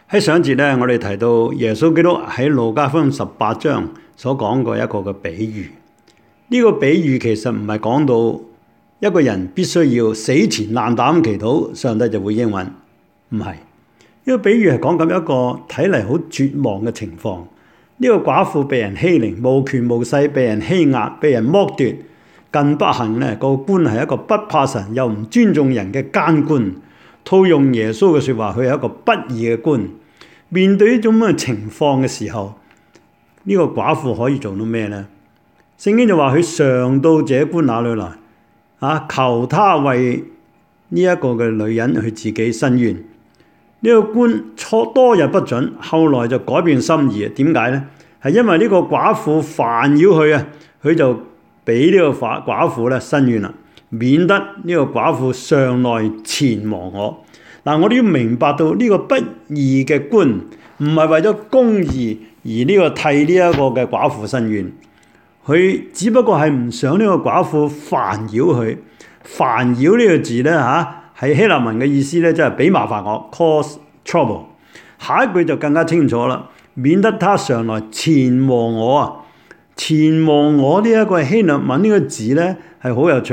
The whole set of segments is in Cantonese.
喺上一節咧，我哋提到耶穌基督喺路加福音18章所講過一個嘅比喻。呢個比喻其實唔係講到一個人必須要死纏爛打咁祈禱，上帝就會應允。唔係，呢個比喻係講緊一個睇嚟好絕望嘅情況。呢個寡婦被人欺凌，無權無勢，被人欺壓，被人剝奪。更不幸咧，個官係一個不怕神又唔尊重人嘅奸官。套用耶穌嘅説話，佢係一個不義嘅官。面對呢種咁嘅情況嘅時候，呢個寡婦可以做到咩呢？聖經就話佢上到這官那裏來，求他為呢一個嘅女人去自己申冤。呢個官多日不准，後來就改變心意。點解呢？係因為呢個寡婦煩擾佢啊，佢就俾呢個寡婦咧申冤啦，免得呢個寡婦上來纏磨我。嗱，我哋要明白到呢個不義嘅官唔係為咗公義而呢個替呢一個嘅寡婦申冤，佢只不過係唔想呢個寡婦煩擾佢。煩擾呢個字咧係希臘文嘅意思咧，即係俾麻煩我 cause trouble。下一句就更加清楚啦，免得他上來纏磨我啊！纏磨我呢一個希臘文呢個字咧係好有趣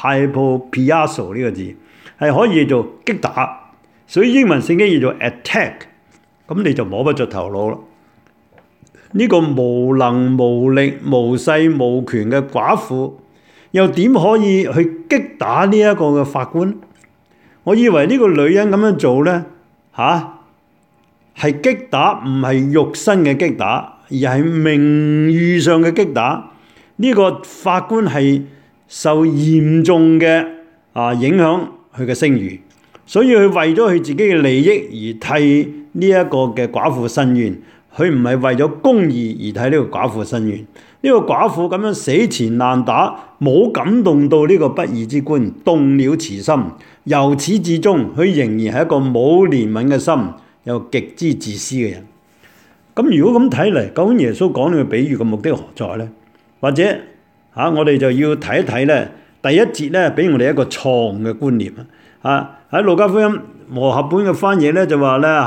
hypopiazo 呢個字係可以做擊打。所以英文聖經叫做 attack， 咁你就摸不着頭腦啦。呢個無能無力無勢無權嘅寡婦，又點可以去擊打呢一個嘅法官？我以為呢個女人咁樣做咧，係擊打，唔係肉身嘅擊打，而係名譽上嘅擊打。呢個法官係受嚴重嘅影響佢嘅聲譽。所以佢為咗佢自己嘅利益而替呢一個嘅寡婦申冤，佢唔係為咗公義而替呢個寡婦申冤。呢個寡婦咁樣死纏爛打，冇感動到呢個不義之官，動了慈心。由始至終，佢仍然係一個冇憐憫嘅心，又極之自私嘅人。咁如果咁睇嚟，究竟耶穌講呢個比喻嘅目的何在呢？或者我哋就要睇一睇咧，第一節咧俾我哋一個錯誤嘅觀念啊！喺路加福音和合本嘅翻譯咧就話咧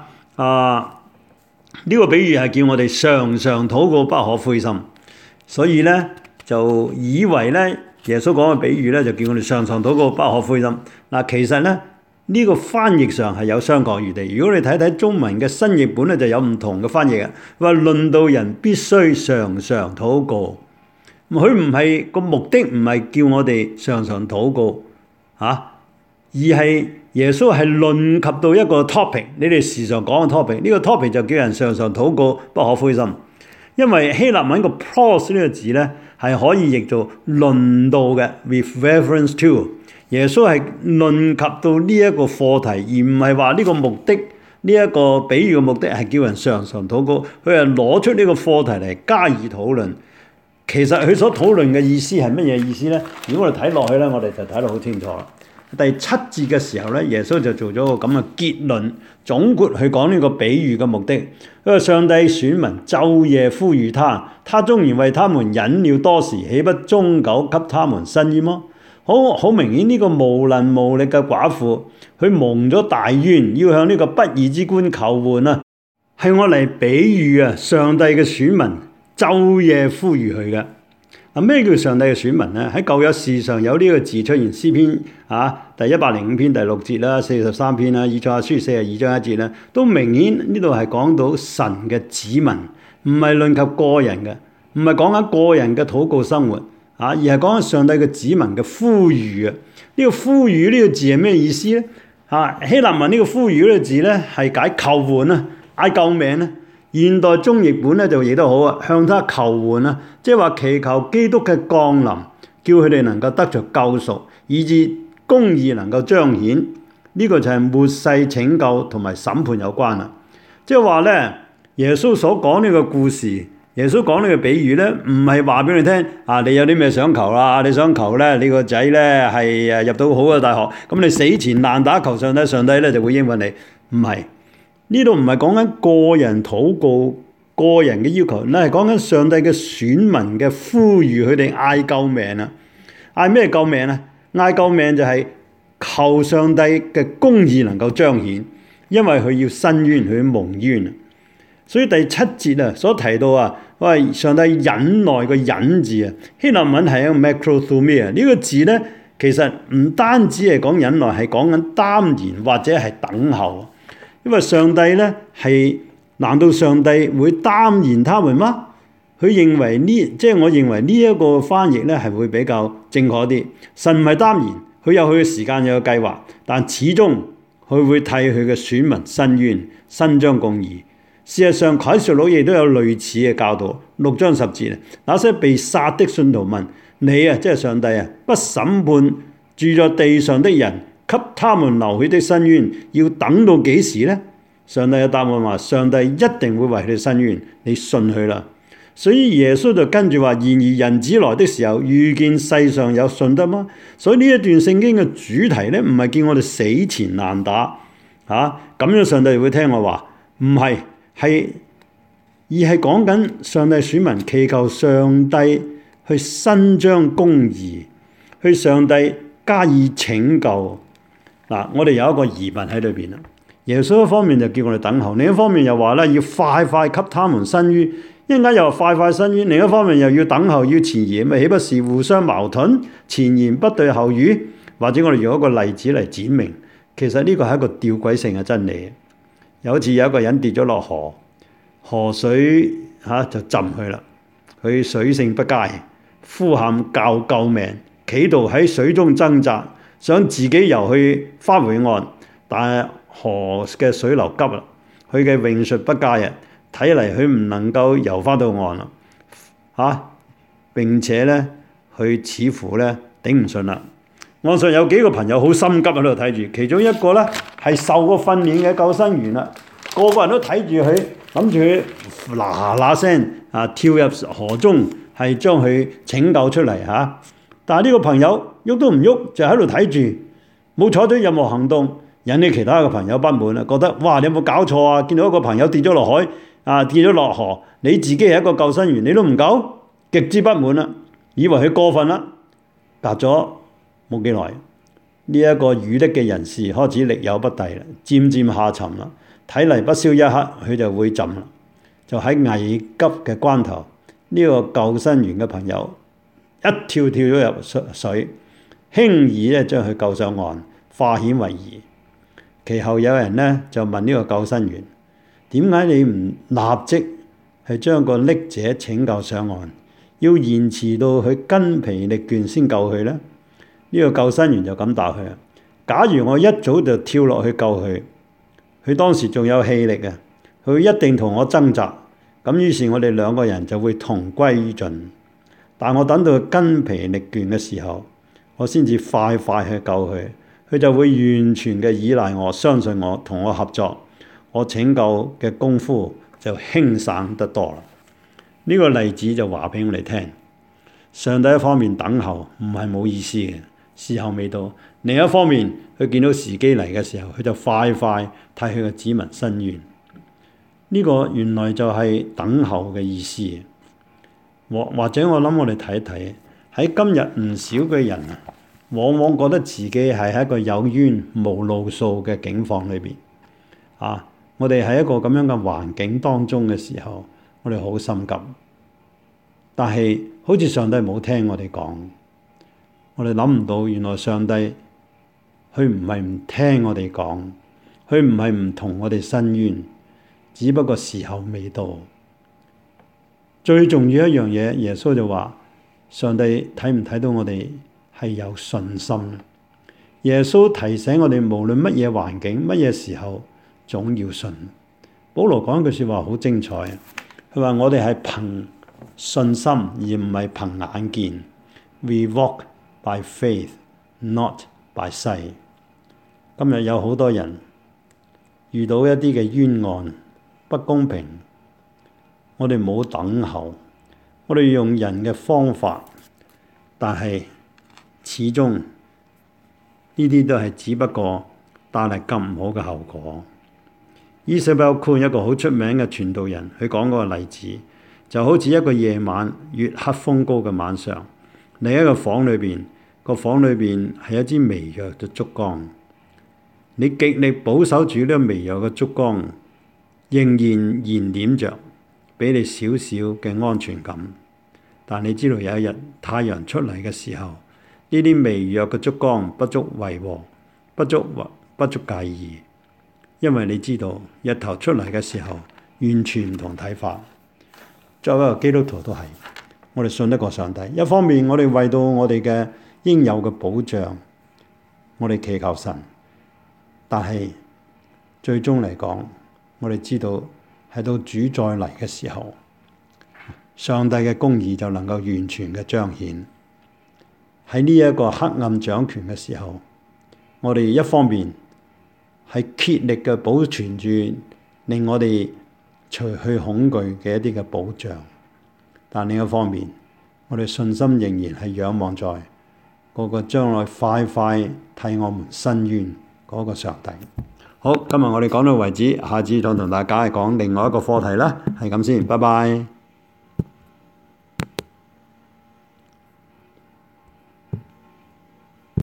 呢個比喻係叫我哋常常禱告，不可灰心。所以咧就以為咧耶穌講嘅比喻咧就叫我哋常常禱告，不可灰心。嗱，其實咧呢個翻譯上係有商榷餘地。如果你睇睇中文嘅新譯本咧，就有唔同嘅翻譯嘅。話論到人必須常常禱告，佢唔係個目的，唔係叫我哋常常禱告而係耶穌係論及到一個 topic， 你哋時常講嘅 topic， 呢個 topic 就叫人常常禱告，不可灰心。因為希臘文個 pros 呢個字咧係可以譯做論到嘅 with reference to。耶穌係論及到呢一個課題，而唔係話呢個目的，呢一個比喻嘅目的係叫人常常禱告。佢係攞出呢個課題嚟加以討論。其實佢所討論嘅意思係乜嘢意思咧？如果我哋睇落去咧，我哋就睇得好清楚啦。第7節嘅時候咧，耶穌就做咗個咁嘅結論，總括去講呢個比喻嘅目的。因為上帝選民晝夜呼籲他，他縱然為他們忍了多時，豈不終久給他們伸冤麼？好明顯呢個無能無力嘅寡婦，佢蒙咗大冤，要向呢個不義之官求援啊，係我嚟比喻上帝嘅選民晝夜呼籲佢嘅。咩叫上帝嘅選民呢？喺舊約時常有呢個字出現，詩篇第105篇第6節啦，43篇啦，以賽亞書42章1節啦，都明顯呢度係講到神嘅子民，唔係論及個人嘅，唔係講緊個人嘅禱告生活而係講緊上帝嘅子民嘅呼籲。呢個呼籲呢個字係咩意思呢？希臘文呢個呼籲呢個字咧係解求援嗌救命。現代中譯本咧就譯得好向他求援即係話祈求基督嘅降臨，叫佢哋能夠得着救贖，以致公義能夠彰顯。呢個就係末世拯救同埋審判有關啦。即係話咧，耶穌所講呢個故事，耶穌講呢個比喻咧，唔係話俾你聽你有啲咩想求啦，你想求咧你個仔咧係入到好嘅大學，咁你死纏爛打求上帝，上帝咧就會應允你。唔係。呢度唔係講緊個人禱告、個人嘅要求，呢係講緊上帝嘅選民嘅呼籲，佢哋嗌救命啊！嗌咩救命啊？嗌救命就係求上帝嘅公義能夠彰顯因為佢要伸冤，佢要蒙冤。所以第7節所提到喂，上帝忍耐個忍字希臘文係一個 macrothumia 呢個字呢，其實唔單止係講忍耐，係講緊耽延或者係等候。因為上帝呢難道上帝會耽延他們嗎？佢認為我認為呢一個翻譯呢係會比較正確啲。神唔係耽延，佢有佢嘅時間，有個計劃，但始終佢會替佢嘅選民伸冤，伸張公義。事實上，啟示錄亦都有類似嘅教導。6章10節，那些被殺的信徒問你即係上帝不審判住在地上的人，給他們流血的伸冤，要等到幾時呢？上帝嘅答案話：上帝一定會為佢哋伸冤，你信佢啦。所以耶穌就跟住話：然而人子來的時候，遇見世上有信德嗎？所以呢一段聖經嘅主題呢，唔係叫我哋死纏爛打咁樣上帝會聽我話，唔係。而係講緊上帝選民祈求上帝去伸張公義，去上帝加以拯救。我哋有一個疑問喺裏邊啦。耶穌一方面就叫我哋等候，另一方面又話要快快給他們伸冤。一陣間又話快快伸冤，另一方面又要等候，要前言，豈不是互相矛盾？前言不對後語，或者我哋用一個例子嚟展明，其實呢個係一個吊詭性嘅真理。有一次有一個人跌咗落河水就浸佢啦，佢水性不佳，呼喊叫救命，企圖喺水中掙扎，想自己游去返回岸，但係河嘅水流急啦，佢嘅泳術不佳睇嚟佢唔能夠游返到岸啦，並且呢，佢似乎呢頂唔順啦。岸上有幾個朋友好心急喺度睇住，其中一個呢係受過訓練嘅救生員啦，個個人都睇住佢，諗住佢嗱嗱聲跳入河中，係將佢拯救出嚟但係呢個朋友喐都唔喐，就喺度睇住，冇採取任何行動，引起其他嘅朋友不滿啦，覺得哇，你有冇搞錯啊？見到一個朋友跌咗落海跌咗落河，你自己係一個救生員，你都唔救，極之不滿啦，以為佢過分啦。隔咗冇幾耐，呢一個遇溺嘅人士開始力有不逮啦，漸漸下沉啦，睇嚟不消一刻佢就會浸啦。就喺危急嘅關頭，呢個救生員嘅朋友一跳咗入水，輕易咧將佢救上岸，化險為夷。其後有人呢就問呢個救生員：點解你唔立即係將個溺者拯救上岸，要延遲到佢筋疲力倦先救佢呢？呢個救生員就咁答佢：假如我一早就跳落去救佢，佢當時仲有氣力佢一定同我掙扎，咁於是我哋兩個人就會同歸於盡。但我等到佢筋疲力倦嘅時候，我先至快快去救佢，佢就會完全嘅依賴我，相信我，同我合作，我拯救嘅功夫就輕省得多啦。呢個例子就話俾我哋聽，上帝一方面等候唔係冇意思嘅，時候未到；另一方面，佢見到時機嚟嘅時候，佢就快快替佢嘅子民伸冤。呢個原來就係等候嘅意思。或者我諗我哋睇一睇，喺今日唔少嘅人往往覺得自己係喺一個有冤無路訴嘅境況裏邊。我哋喺一個咁樣嘅環境當中嘅時候，我哋好心急。但係好似上帝冇聽我哋講，我哋諗唔到原來上帝佢唔係唔聽我哋講，佢唔係唔同我哋伸冤，只不過時候未到。最重要一樣嘢，耶穌就話：上帝睇唔睇到我哋係有信心？耶穌提醒我哋，無論乜嘢環境、乜嘢時候，總要信。保羅講一句説話好精彩，佢話我哋係憑信心而唔係憑眼見。We walk by faith, not by sight。今日有好多人遇到一啲嘅冤案、不公平，我哋冇等候，我哋用人嘅方法，但係始終呢啲都係只不過帶嚟咁唔好嘅後果。Isabel Kuhn 一個好出名嘅傳道人，佢講嗰個例子，就好似一個夜晚月黑風高嘅晚上，另一個房裏邊，個房裏邊係一支微弱嘅燭光， 你極力保守住呢個微弱嘅燭光，仍然燃點着，俾你少少嘅安全感。但你知道有一日太陽出嚟嘅時候，呢啲微弱嘅燭光不足為禍，不足介意，因為你知道日頭出嚟嘅時候完全唔同睇法。作為一個基督徒都係，我哋信得過上帝。一方面我哋為到我哋嘅應有嘅保障，我哋祈求神，但係最終嚟講，我哋知道係到主再嚟嘅時候，上帝嘅公義就能夠完全嘅彰顯。喺呢一個黑暗掌權嘅時候，我哋一方面係竭力嘅保存住令我哋除去恐懼嘅一啲嘅保障，但另一方面，我哋信心仍然係仰望在嗰個將來快快替我們伸冤嗰個上帝。好，今日我哋講到為止，下次再同大家講另外一個課題啦，係咁先，拜拜。